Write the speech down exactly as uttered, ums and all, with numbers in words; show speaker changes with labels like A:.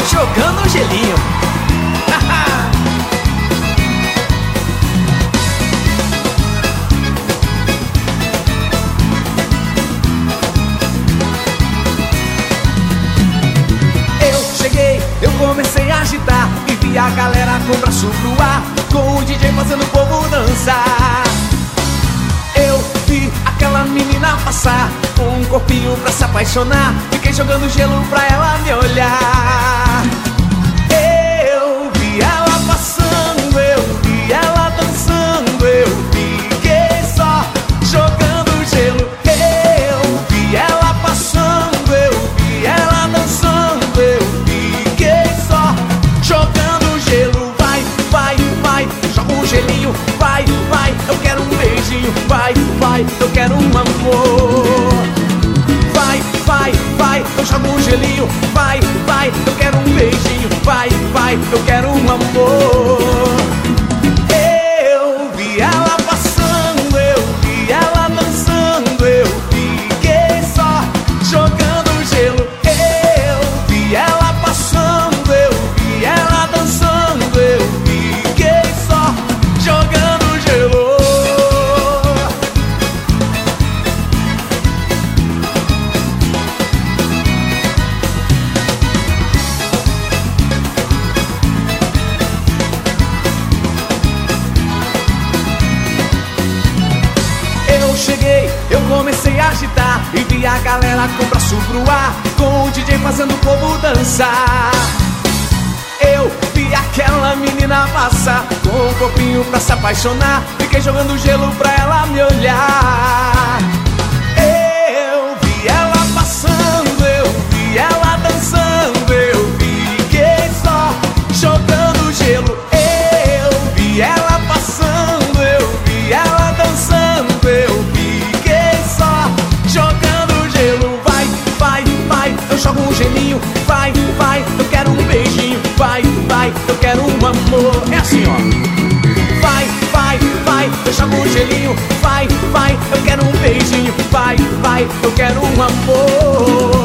A: jogando um gelinho. Eu cheguei, eu comecei a agitar e vi a galera com o braço pro ar, com o D J fazendo o povo dançar. Eu vi aquela menina passar com um corpinho pra se apaixonar, fiquei jogando gelo pra ela me olhar. Eu vi ela passando, eu vi ela dançando, eu fiquei só jogando gelo. Eu vi ela passando, eu vi ela dançando, eu fiquei só jogando gelo. Vai, vai, vai, joga um gelinho, vai, vai, eu quero um beijinho, vai, vai, eu quero um amor. Vai, vai, vai, eu jogo um gelinho, vai, vai, eu quero um beijinho, vai, vai, eu quero um amor. Eu vi ela passando, eu vi ela dançando, eu fiquei só jogando gelo. Eu vi ela passando, eu vi ela dançando, eu fiquei só jogando gelo. Eu cheguei, eu comecei a agitar e vi a galera com o braço pro ar, com o D J fazendo o povo dançar. Eu vi aquela menina passar com um corpinho pra se apaixonar, fiquei jogando gelo pra ela me olhar. Eu vi ela passando, eu vi ela dançando, eu fiquei só jogando gelo. Eu vi ela passando, eu vi ela dançando, eu fiquei só jogando gelo. Vai, vai, vai, eu jogo um gelinho, vai, vai, eu quero um beijinho, vai, vai, eu quero um amor. É assim, ó. Vai, vai, vai, eu jogo um gelinho, vai, vai, eu quero um beijinho, vai, vai, eu quero um amor.